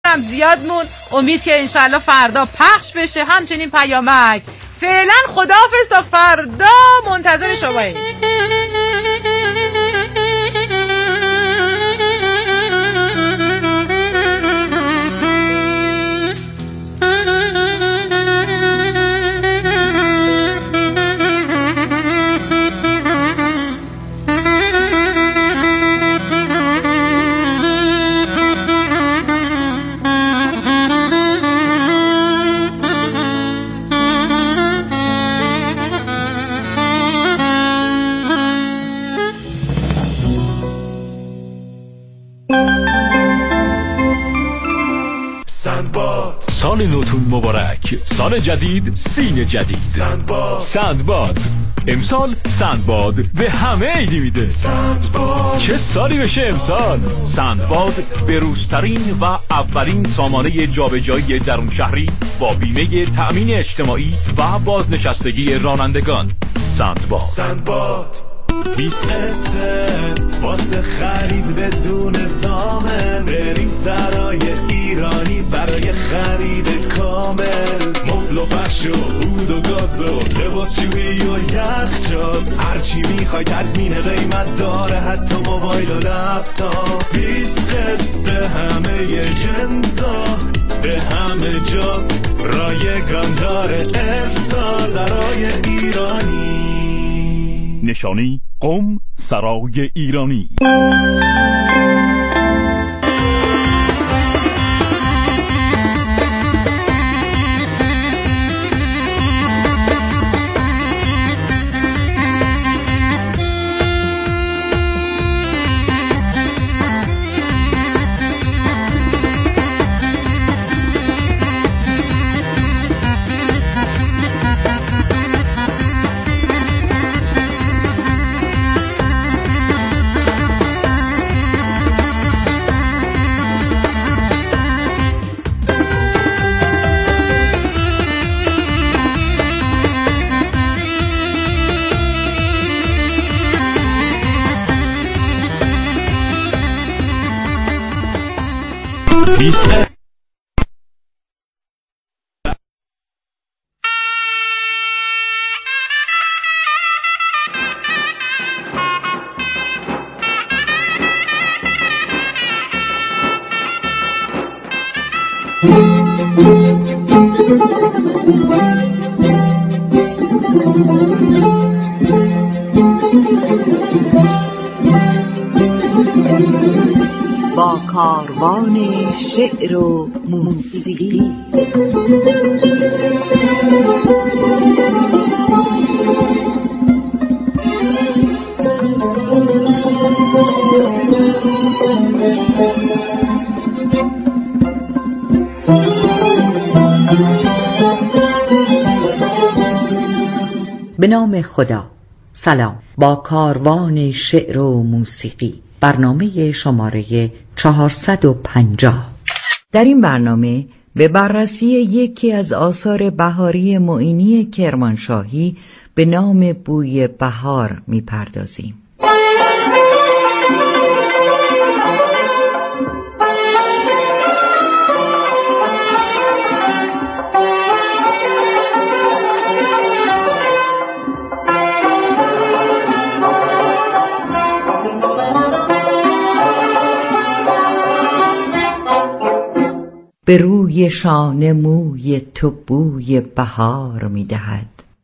هم زیاد مون. امید که انشالله فردا پخش بشه. همچنین پیامک. فعلا خداحافظ تا فردا منتظر شماییم. سال نوتون مبارک، سال جدید، سین جدید. سندباد امسال سندباد به همه عیدی میده. چه سالی بشه امسال. سندباد به روزترین و اولین سامانه جابجایی درون شهری با بیمه تأمین اجتماعی و بازنشستگی رانندگان. سندباد 20 قسطه واسه خرید بدون زامن. بریم سرای ایرانی برای خرید کامل. مبل و فرش و عود و گاز و لباس شویی و یخچال. هرچی میخوای تضمین قیمت داره، حتی موبایل و لپتاپ. 20 قسطه همه جنسا به همه جا رایگان داره ارسال. سرای ایرانی. نشانی قم سرای ایرانی. با کاروان شعر و موسیقی. به نام خدا. سلام. با کاروان شعر و موسیقی، برنامه شماره 450. در این برنامه به بررسی یکی از آثار بهاری معینی کرمانشاهی به نام بوی بهار می‌پردازیم. به روی شانه موی تو بوی بهار می‌دهد،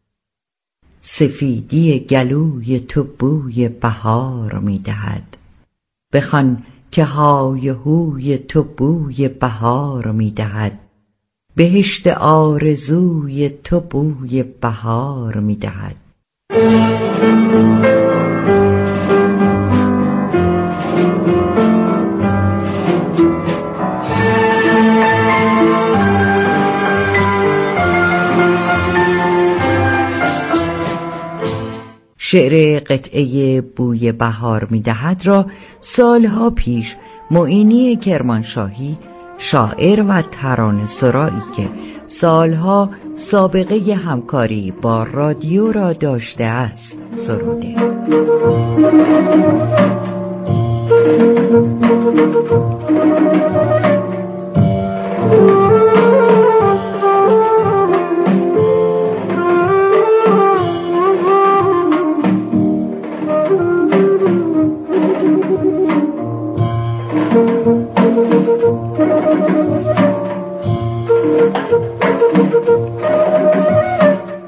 سفیدی گلوی تو بوی بهار می‌دهد. بخوان که های هوی تو بوی بهار می‌دهد، بهشت آرزوی تو بوی بهار می‌دهد. شعر قطعه بوی بهار می‌دهد را سالها پیش معینی کرمانشاهی، شاعر و ترانه سرایی که سالها سابقه همکاری با رادیو را داشته است سروده.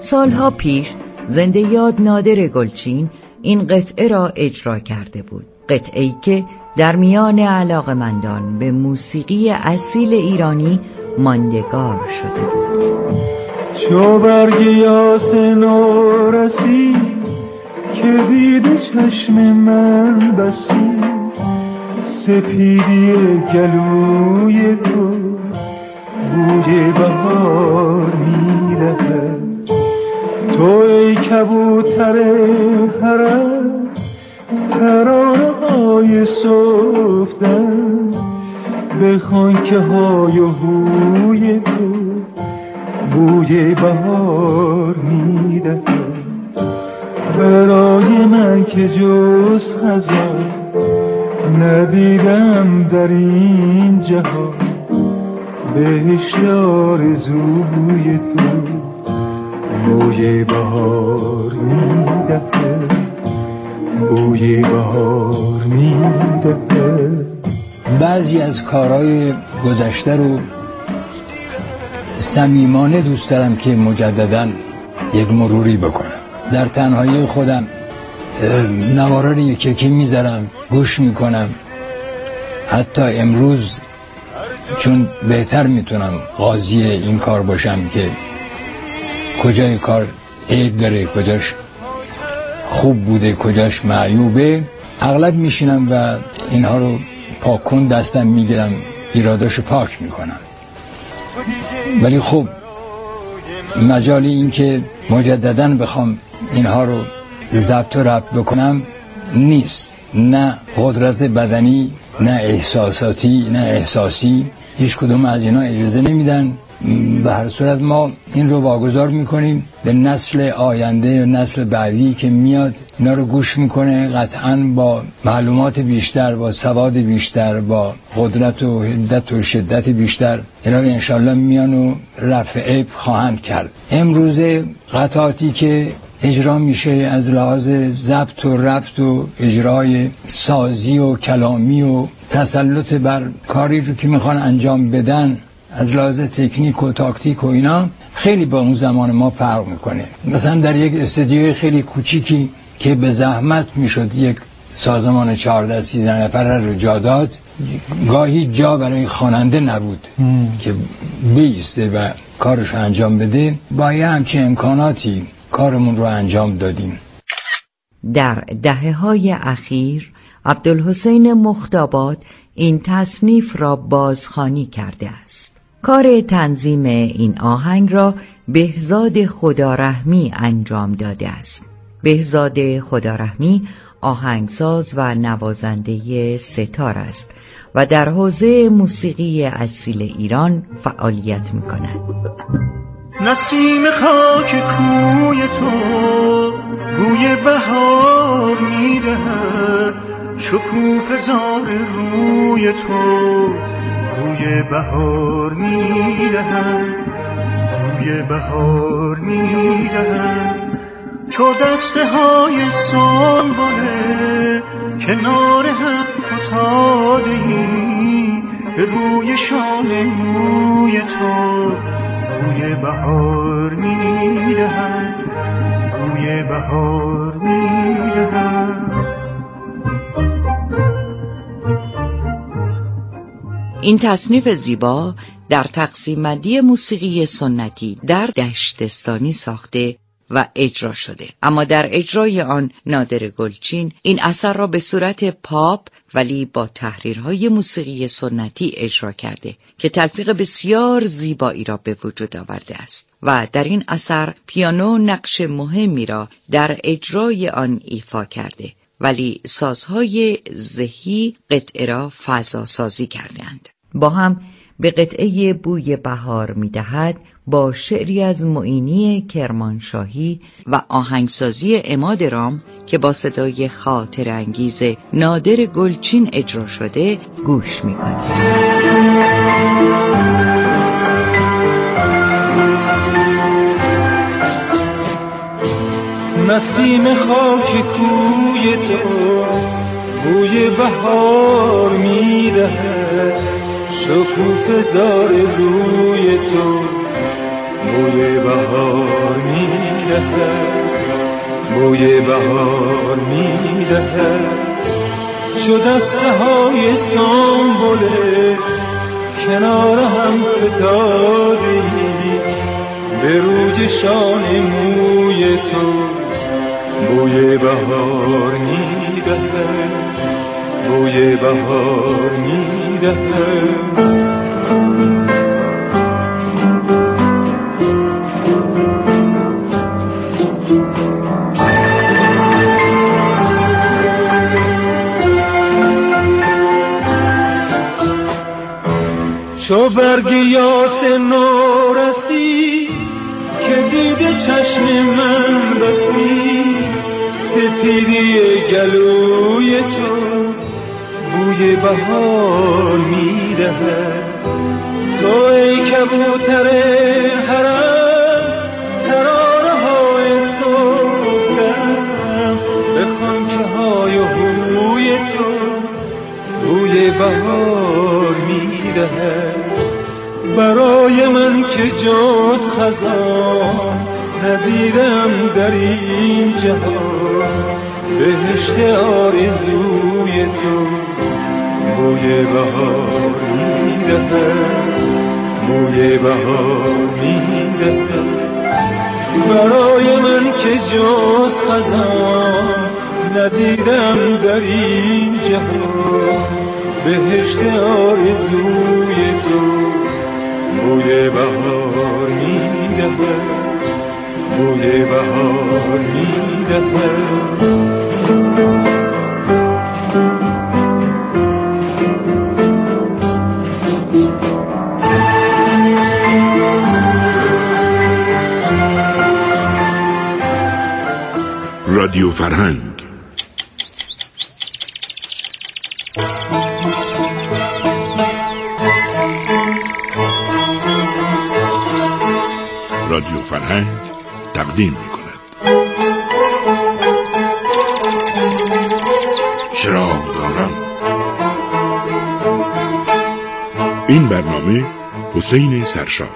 سالها پیش زنده یاد نادر گلچین این قطعه را اجرا کرده بود، قطعه‌ای که در میان علاقه‌مندان به موسیقی اصیل ایرانی ماندگار شده بود. چو برگ یاسمن رسید که دید چشم من بسید، سپیدی گلوی تو بوی بهار می‌دهد. تو ای کبوتر حرم ترانه‌های صبحدم، به خانکه های و هوی تو بوی بهار می‌دهد. برای من که جز خزان ندیدم در این جهان، بهشت آرزوی تو بوی بهار می‌دهد، بوی بهار می‌دهد. بعضی از کارهای گذشته رو صمیمانه دوست دارم که مجدداً یک مروری بکنم. در تنهایی خودم نوارا رو یکی میذارم، گوش میکنم. حتی امروز چون بهتر میتونم قاضی این کار باشم که کجای کار عیب داره، کجاش خوب بوده، کجاش معیوبه، اغلب میشینم و اینها رو پاکون دستم میگیرم، ایراداشو پاک میکنم. ولی خب مجال این که مجدداً بخوام اینها رو ضبط و ربط بکنم نیست. نه قدرت بدنی، نه احساساتی، نه احساسی، هیچ کدوم از اینا اجازه نمیدن. به هر صورت ما این رو واگذار میکنیم به نسل آینده و نسل بعدی که میاد اینا رو گوش میکنه، قطعاً با معلومات بیشتر، با سواد بیشتر، با قدرت و حدت و شدت بیشتر اینا رو انشالله میان و رفع عیب خواهند کرد. امروزه قطعاتی که اجرا میشه از لحاظ ضبط و ربط و اجرای سازی و کلامی و تسلط بر کاری رو که میخوان انجام بدن از لحاظ تکنیک و تاکتیک و اینا خیلی با اون زمان ما فرق میکنه. مثلا در یک استودیوی خیلی کوچیکی که به زحمت میشد یک سازمان 14-13 نفره رو جا داد، گاهی جا برای خواننده نبود که بیسته و کارش انجام بده. با یه همچین امکاناتی کارمون رو انجام دادیم. در دهه‌های اخیر عبدالحسین مختاباد این تصنیف را بازخوانی کرده است. کار تنظیم این آهنگ را بهزاد خدارحمی انجام داده است. بهزاد خدارحمی آهنگساز و نوازنده ستار است و در حوزه موسیقی اصیل ایران فعالیت می‌کند. نسیم خاک کوی تو بوی بهار می‌دهد، شکوفه زار روی تو بوی بهار می‌دهد، بوی بهار می‌دهد. تو دسته های سنبله کنار هم فتاده‌ای، به بوی شانه موی تو بوی بهار می‌دهد، بوی بهار می‌دهد. این تصنیف زیبا در تقسیم بندی موسیقی سنتی در دشتستانی ساخته و اجرا شده، اما در اجرای آن نادر گلچین این اثر را به صورت پاپ ولی با تحریرهای موسیقی سنتی اجرا کرده که تلفیق بسیار زیبایی را به وجود آورده است و در این اثر پیانو نقش مهمی را در اجرای آن ایفا کرده، ولی سازهای ذهی قطعه را فضا سازی کردند. با هم به قطعه بوی بهار می‌دهد با شعری از معینی کرمانشاهی و آهنگسازی عماد رام که با صدای خاطر انگیز نادر گلچین اجرا شده گوش می‌کنید. نسیم خاک کوی تو بوی بهار می‌دهد، شکوفه زار روی تو بوی بهار می‌دهد، بوی بهار می‌دهد. شد دسته‌های سنبله کنار هم فتادی، به روی شانه موی تو بوی بهار می‌دهد، بوی بهار می‌دهد. چو برگ یاس نورسی که دیده چشم من بسی، سپیدی گلوی تو بوی بهار می‌دهد. تو ای کبوتر حرم ترانه‌های صبحدم، به خانچه‌های هوی تو بوی بهار می‌دهد. برای من که جز خزان ندیدم در این جهان، بهشت آرزوی تو بوی بهار می‌دهد، بوی بهار می‌دهد. برای من که جز خزان ندیدم در این جهان، بهشت آرزوی تو بوی بهار می‌دهد، بوی بهار می‌دهد. رادیو فرهنگ. رادیو فرهنگ تقدیم می‌کند چراغ دارم. این برنامه حسین سرشار.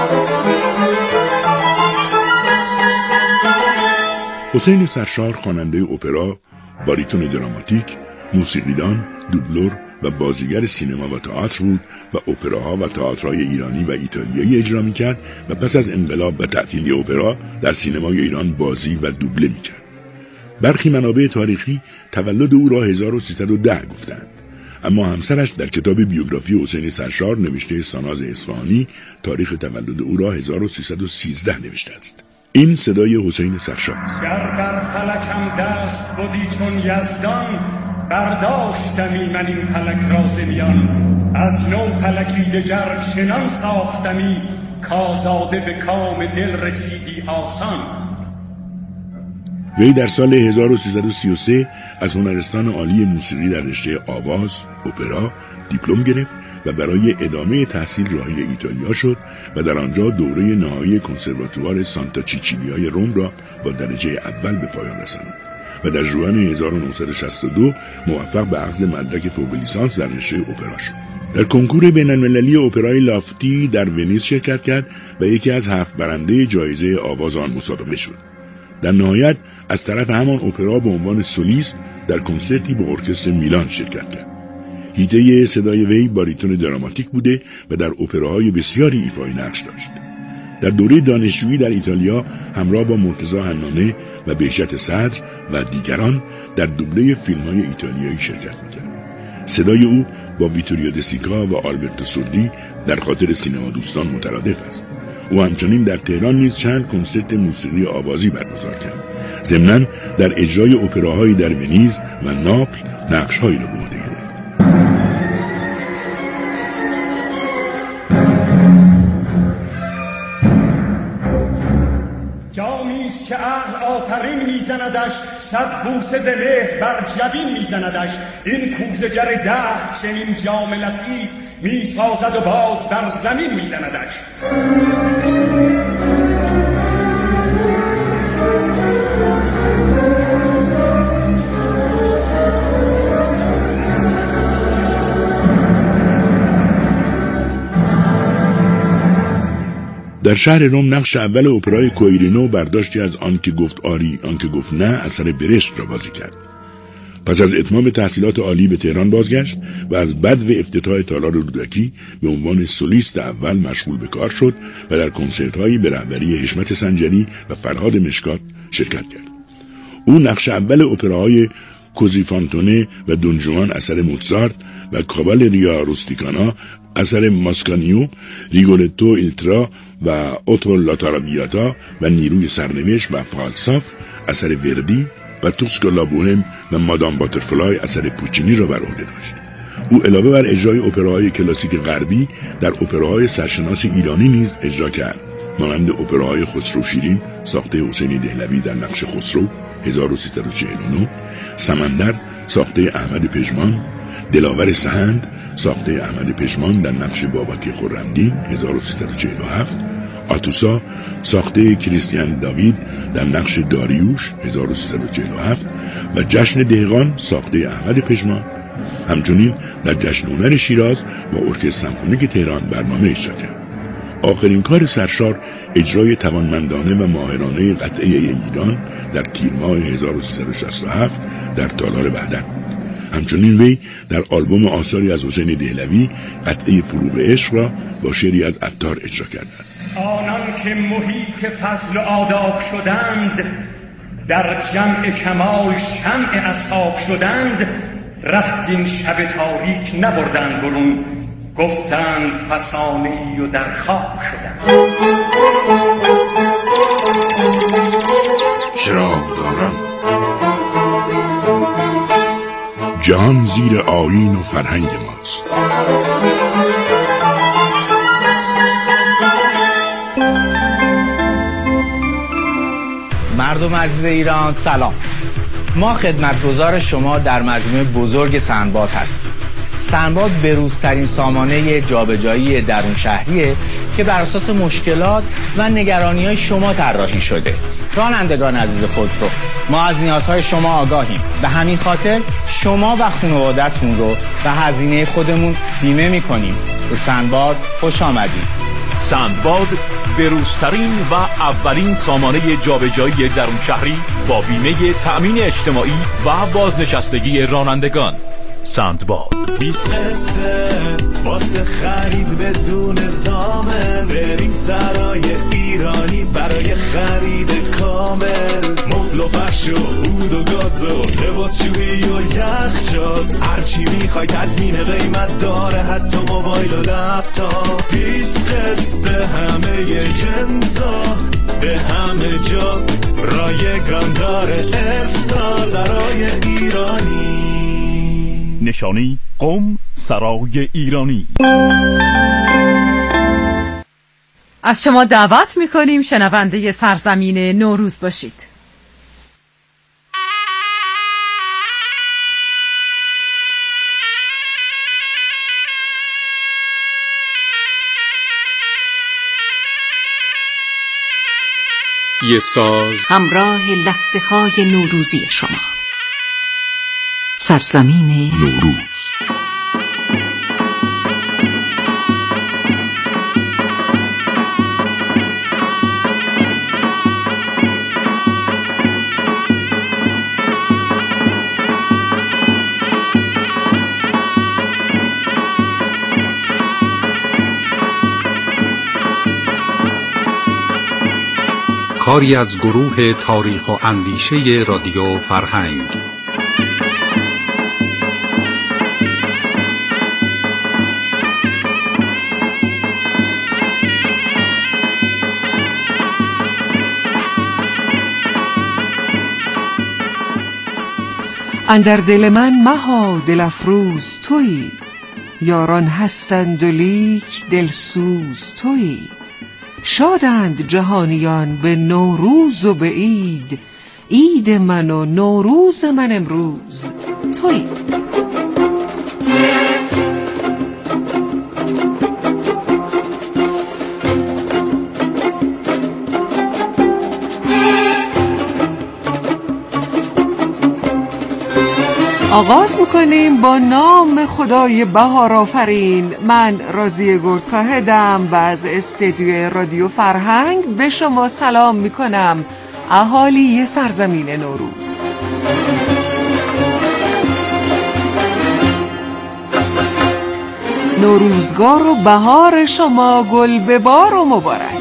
حسین سرشار خواننده اپرا، باریتون دراماتیک، موسیقیدان، دوبلور و بازیگر سینما و تئاتر بود و اپراها و تئاترهای ایرانی و ایتالیایی اجرا می‌کرد و پس از انقلاب و تعطیلی اپرا در سینمای ایران بازی و دوبله می‌کرد. برخی منابع تاریخی تولد او را 1310 گفتند، اما همسرش در کتاب بیوگرافی حسین سرشار نوشته ساناز اصفهانی تاریخ تولد او را 1313 نوشته است. این صدای حسین سرشار است. گر بر فلکم دست بودی چون یزدان، برداشتمی من این فلک را ز میان. از نو فلکی دگر چنان ساختمی، کازاده به کام دل رسیدی آسان. وی در سال 1333 از هنرستان عالی موسیقی در رشته آواز، اپرا دیپلم گرفت و برای ادامه تحصیل راهی ایتالیا شد و در آنجا دوره نهایی کنسرواتوار سانتا چیچیلیای روم را با درجه اول به پایان رساند و در ژوئن 1962 موفق به اخذ مدرک فوق لیسانس در رشته اپرا شد. در کنکور بین‌المللی اپرای لافتی در ونیز شرکت کرد و یکی از 7 برنده جایزه آواز آن مسابقه شد. در نهایت از طرف همان اپرا به عنوان سولیست در کنسرتی با ارکستر میلان شرکت کرد. حیطه صدای وی باریتون دراماتیک بوده و در اپراهای بسیاری ایفای نقش داشت. در دوره دانشجویی در ایتالیا همراه با مرتضی حنانه و بهجت صدر و دیگران در دوبله فیلم‌های ایتالیایی شرکت می‌کرد. صدای او با ویتوریو دسیکا و آلبرتو سوردی در خاطر سینما دوستان مترادف است. او همچنین در تهران نیز چند کنسرت موسیقی آوازی برگزار کرد. ضمناً در اجرای اپراهایی در ونیز و ناپل نقش‌هایی را به عهده گرفت. جامیست که عقل آفرین میزندش، صد بوسه ز مهر بر جبین میزندش. این کوزه‌گر دهر چنین جام لطیف، میسازد و باز بر زمین میزندش. در شهر روم نقش اول اپرای کویرینو برداشتی از آن که گفت آری آن که گفت نه اثر برشت را بازی کرد. پس از اتمام تحصیلات عالی به تهران بازگشت و از بدو افتتاح تالار رودکی به عنوان سولیست اول مشغول به کار شد و در کنسرت‌هایی به رهبری حشمت سنجری و فرهاد مشکات شرکت کرد. او نقش اول اپراهای کوزی فانتونه و دون جوان اثر موزارت و کاوالریا روستیکانا اثر ماسکانیو، ریگولتو ایلترا و اوتو لاتاراویاتا و نیروی سرنوشت و فالساف اثر وردی و توسکو لا بوهم و مادام باترفلای اثر پوچینی را بر عهده داشت. او علاوه بر اجرای اپراهای کلاسیک غربی در اپراهای سرشناس ایرانی نیز اجرا کرد، مانند اپراهای خسرو شیرین ساخته حسین دهلوی در نقش خسرو 1349، سمندر ساخته احمد پژمان، دلاور سهند ساخته احمد پژمان در نقش بابک خرمدین 1347، آتوسا ساخته کریستیان داوید در نقش داریوش 1347 و جشن دهقان ساخته احمد پژمان. همچنین در جشن هنر شیراز و ارکستر سمفونیک تهران برنامه اجرا کرد. آخرین کار سرشار اجرای توانمندانه و ماهرانه قطعه ایران در تیر ماه 1367 در تالار وحدت. همچنین وی در آلبوم آثاری از حسین دهلوی قطعه فروغ عشق را با شعری از عطار اجرا کرده است. آنان که محیط فضل و آداب شدند، در جمع کمال شمع اصحاب شدند، ره زین شب تاریک نبردند برون، گفتند فسانه‌ای و در خواب شدند. چراغ دارم جهان زیر آیین و فرهنگ ماست. مردم عزیز ایران سلام. ما خدمتگزار شما در مجموعه بزرگ سندباد هستیم. سندباد بروزترین سامانه جابجایی درون شهریه که بر اساس مشکلات و نگرانی‌های شما طراحی شده. رانندگان عزیز خودرو، ما از نیازهای شما آگاهیم. به همین خاطر شما و خانواده‌تون رو به هزینه خودمون بیمه می‌کنیم. به سندباد خوش آمدید. سندباد بروزترین و اولین سامانه جابجایی درون شهری با بیمه تأمین اجتماعی و بازنشستگی رانندگان. سندباد 20 قسطه واسه خرید بدون زامن، بریم سرای ایرانی برای خرید کامل، مبل و فرش و عود و گاز و لباسشویی و یخچال، هرچی میخوای تضمین قیمت داره، حتی موبایل و لپتاپ. 20 قسطه همه جنسا به همه جا رایگان داره، ارسال سرای ایرانی. نشانی قم سرای ایرانی. از شما دعوت میکنیم شنونده سرزمین نوروز باشید. یه ساز همراه لحظه های نوروزی شما. سرزمین نوروز. کاری از گروه تاریخ و اندیشه رادیو فرهنگ. اندر دل من مها دل افروز تویی، یاران هستند و لیک دلسوز تویی. شادند جهانیان به نوروز و به عید، عید من و نوروز من امروز تویی. آغاز میکنیم با نام خدای بهار آفرین. من راضیه گردکاهدم و از استدیوی رادیو فرهنگ به شما سلام میکنم، اهالی سرزمین نوروز. نوروزگار و بهار شما گل ببار و مبارک.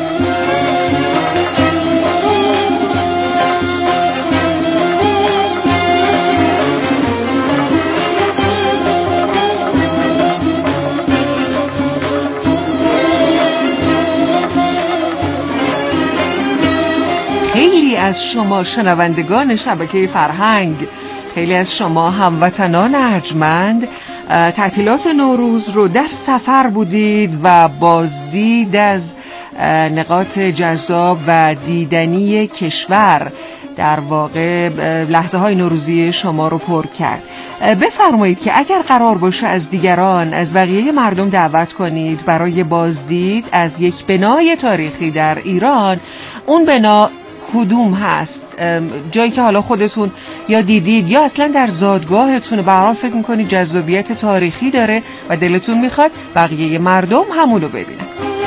خیلی از شما شنوندگان شبکه فرهنگ، خیلی از شما هموطنان ارجمند تعطیلات نوروز رو در سفر بودید و بازدید از نقاط جذاب و دیدنی کشور در واقع لحظه های نوروزی شما رو پر کرد. بفرمایید که اگر قرار باشه از دیگران، از بقیه مردم دعوت کنید برای بازدید از یک بنای تاریخی در ایران، اون بنا کدوم هست؟ جایی که حالا خودتون یا دیدید یا اصلا در زادگاهتون به هر حال فکر میکنید جذابیت تاریخی داره و دلتون میخواد بقیه مردم همونو ببینن.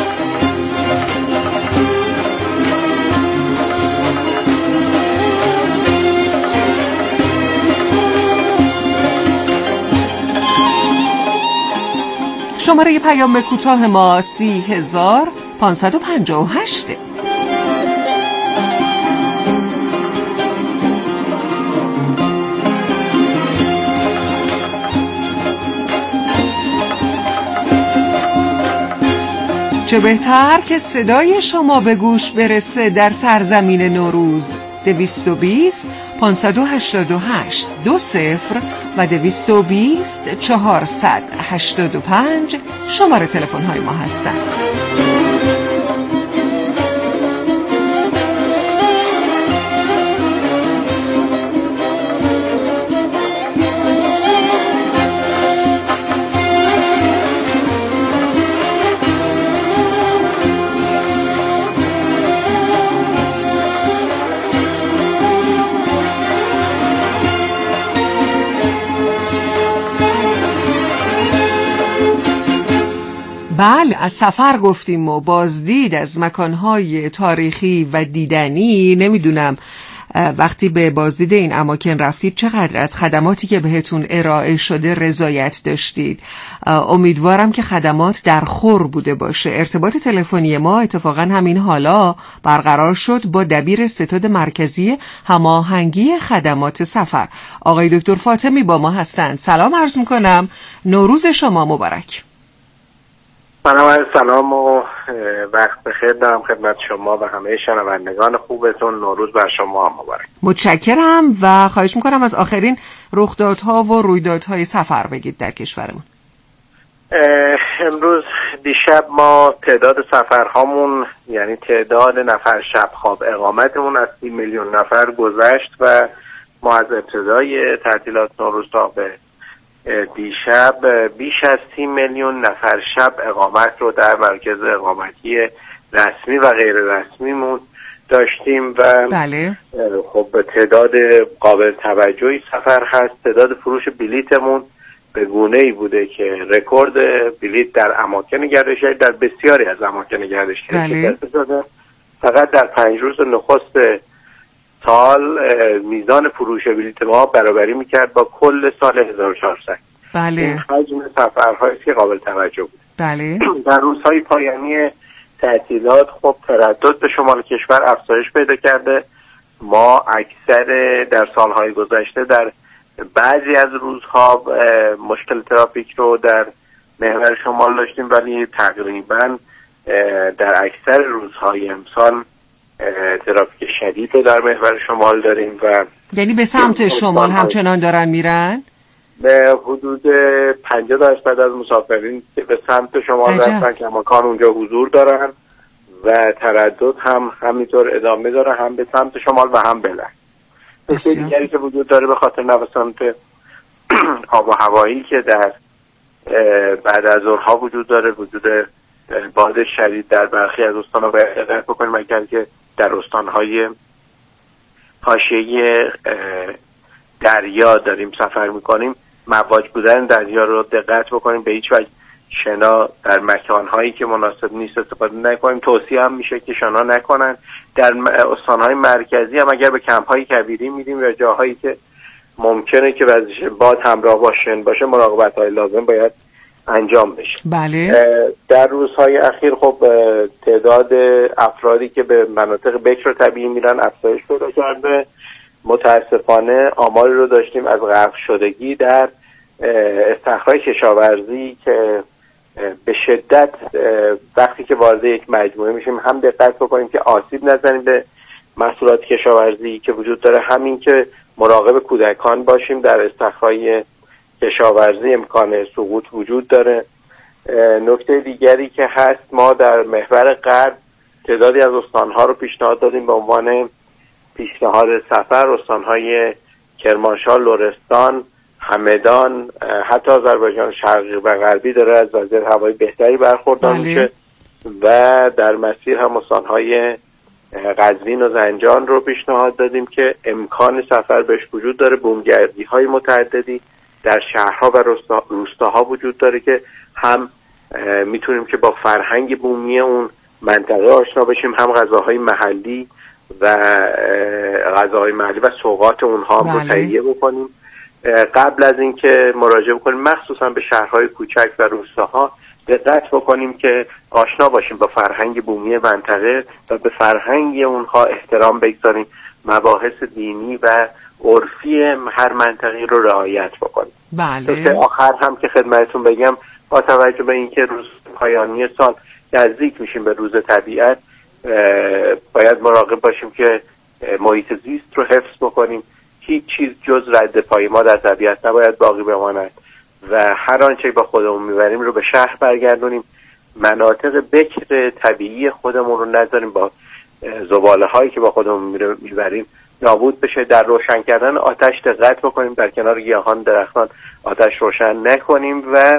شماره پیام کوتاه ما 30558. چه بهتر که صدای شما به گوش برسه در سرزمین نوروز. 220 588 20 و 220 485 شماره تلفن های ما هستند. بله، از سفر گفتیم و بازدید از مکانهای تاریخی و دیدنی. نمیدونم وقتی به بازدید این اماکن رفتید چقدر از خدماتی که بهتون ارائه شده رضایت داشتید؟ امیدوارم که خدمات در خور بوده باشه. ارتباط تلفنی ما اتفاقا همین حالا برقرار شد با دبیر ستاد مرکزی هماهنگی خدمات سفر، آقای دکتر فاطمی با ما هستند. سلام عرض میکنم، نوروز شما مبارک. سلام و وقت بخیر دارم خدمت شما و همه شنوندگان خوبتون. نوروز بر شما مبارک. متشکرم و خواهش میکنم از آخرین رخدادها و رویدادهای سفر بگید در کشورمون. امروز دیشب ما تعداد سفرهامون، یعنی تعداد نفر شب خواب اقامتمون از 30 میلیون نفر گذشت و ما از ابتدای تعطیلات نوروز تا به دیشب بیش از 30 میلیون نفر شب اقامت رو در مرکز اقامتی رسمی و غیر رسمیمون داشتیم و بله. خب تعداد قابل توجهی سفر هست. تعداد فروش بلیتمون به گونه‌ای بوده که رکورد بلیت در اماکن گردشگری، در بسیاری از اماکن گردشگری شکسته شده. فقط در 5 روز نخست سال میزان فروش بلیت ما برابری میکرد با کل سال 1400. بله. این حجم سفرهایی که قابل توجه بود. بله. در روزهای پایانی تعطیلات خب تردد به شمال کشور افزایش پیدا کرده. ما اکثر در سالهای گذشته در بعضی از روزها مشکل ترافیک رو در محور شمال داشتیم، ولی تقریبا در اکثر روزهای امسال ترافیک شدید رو در محور شمال داریم و یعنی به سمت شمال همچنان دارن میرن؟ به حدود 50% از مسافرین که به سمت شمال رفتن که مکان اونجا حضور دارن و تردد هم همینطور ادامه داره، هم به سمت شمال و هم بلند. نکته دیگری که وجود داره به خاطر نوسانات آب و هوایی که در بعد از ظهرها وجود داره، وجود باد شدید در برخی از استان‌ها باید دقت بکنیم، اگر که در استان‌های حاشیه‌ای دریا داریم سفر میکنیم مواج بودن دریا رو دقت بکنیم، به هیچ وجه شنا در مکانهایی که مناسب نیست استفاده نکنیم. توصیه هم میشه که شنا نکنن. در استانهای مرکزی هم اگر به کمپ‌های کبیری میریم یا جاهایی که ممکنه که وزش باد همراه باشه مراقبت‌های لازم باید انجام بشه. بله. در روزهای اخیر خب تعداد افرادی که به مناطق بکر طبیعی میرن افزایش پیدا کرده. متاسفانه آماری رو داشتیم از غرق شدگی در استخراج کشاورزی که به شدت وقتی که وارد یک مجموعه میشیم هم دقت بکنیم که آسیب نزنیم به محصولات کشاورزی که وجود داره، همین که مراقب کودکان باشیم. در استخراج کشاورزی امکان سقوط وجود داره. نکته دیگری که هست، ما در محور غرب تعدادی از استانها رو پیشنهاد دادیم به عنوان پیشنهاد سفر. استانهای کرمانشاه، لرستان، همدان، حتی آذربایجان شرقی و غربی داره از وضعیت هوایی بهتری برخوردار میشه و در مسیر هم استانهای قزوین و زنجان رو پیشنهاد دادیم که امکان سفر بهش وجود داره. بومگردی های متعددی در شهرها و روستاها وجود داره که هم میتونیم که با فرهنگ بومی اون منطقه آشنا بشیم، هم غذاهای محلی و سوغات اونها هم رو تهیه بکنیم. قبل از اینکه مراجعه بکنیم مخصوصا به شهرهای کوچک و روستاها دقت بکنیم که آشنا باشیم با فرهنگ بومی منطقه و به فرهنگ اونها احترام بگذاریم، مباحث دینی و عرفی هر منطقی رو رعایت بکنیم. بله. آخر هم که خدمتتون بگم، با توجه به اینکه روز پایانی سال نزدیک میشیم به روز طبیعت، باید مراقب باشیم که محیط زیست رو حفظ بکنیم. هیچ چیز جز رد پای ما در طبیعت نباید باقی بماند و هر آنچه با خودمون میبریم رو به شهر برگردونیم. مناطق بکر طبیعی خودمون رو نذاریم با زباله هایی که با خودمون میبریم نابود بشه. در روشن کردن آتش دقت بکنیم، در کنار گیاهان، درختان آتش روشن نکنیم و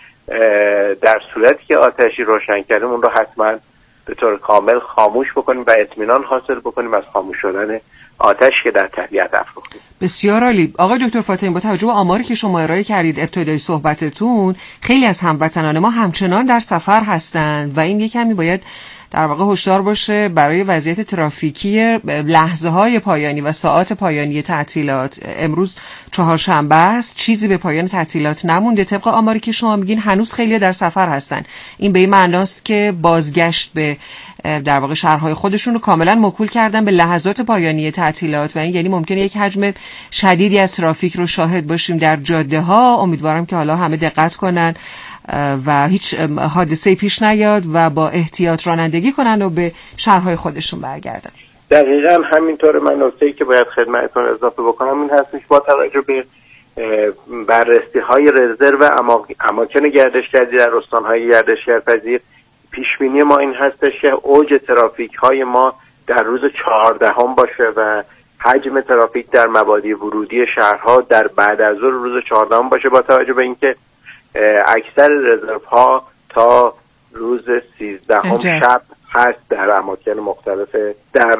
در صورتی که آتشی روشن کردیم اون رو حتما به طور کامل خاموش بکنیم و اطمینان حاصل بکنیم از خاموش شدن آتش که در طبیعت افروخته. بسیار عالی. آقای دکتر فاطمی، با توجه به آماری که شما ارائه کردید ابتدای صحبتتون، خیلی از هموطنان ما همچنان در سفر هستند و این یک کمی باید در واقع هشدار باشه برای وضعیت ترافیکی لحظه‌های پایانی و ساعات پایانی تعطیلات. امروز چهارشنبه است، چیزی به پایان تعطیلات نمونده. طبق آماری که شما میگین هنوز خیلی در سفر هستن. این به این معناست که بازگشت به در واقع شهرهای خودشون رو کاملا موکول کردن به لحظات پایانی تعطیلات و این یعنی ممکنه یک حجم شدیدی از ترافیک رو شاهد باشیم در جاده ها. امیدوارم که حالا همه دقت کنن و هیچ حادثه پیش نیاد و با احتیاط رانندگی کنن و به شهرهای خودشون برگردن. دقیقاً همینطور. من نکته‌ای که باید خدمتتون اضافه بکنم این هستش، با توجه به بررسی‌های رزرو و اماکن گردشگری در استان‌های گردشگرپذیر، پیشبینی ما این هستش که اوج ترافیک های ما در روز 14 باشه و حجم ترافیک در مبادی ورودی شهرها در بعد از ظهر روز 14 باشه، با توجه به اینکه اکثر رزرو ها تا روز 13 شب هست در اماکن مختلف، در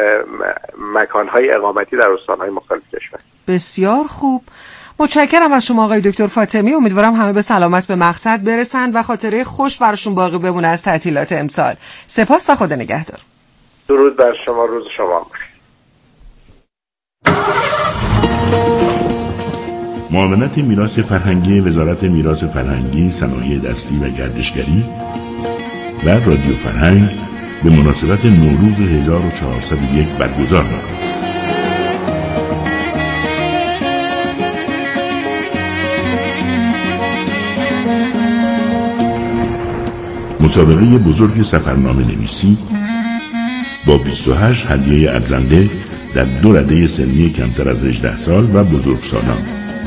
مکانهای اقامتی در استانهای مختلف کشور. بسیار خوب. متشکرم از شما آقای دکتر فاطمی. امیدوارم همه به سلامت به مقصد برسند و خاطره خوش براشون باقی بمونه از تعطیلات امسال. سپاس و خدا نگهدار. درود بر شما، روز شما بخیر. معاونت میراث فرهنگی وزارت میراث فرهنگی، صنایع دستی و گردشگری و رادیو فرهنگ به مناسبت نوروز 1401 برگزار می‌کند. مسابقه بزرگ سفرنامه نویسی با 28 هدیه ارزنده در 2 رده سنی کمتر از 18 سال و بزرگسالان.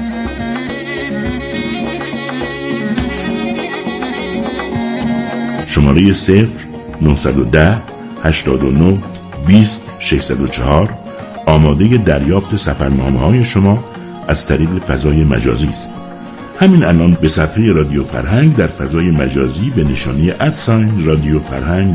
شماره 0910 89 20 604 آماده دریافت سفرنامه‌های شما از طریق فضای مجازی است. همین الان به صفحه رادیو فرهنگ در فضای مجازی به نشانی @ رادیو فرهنگ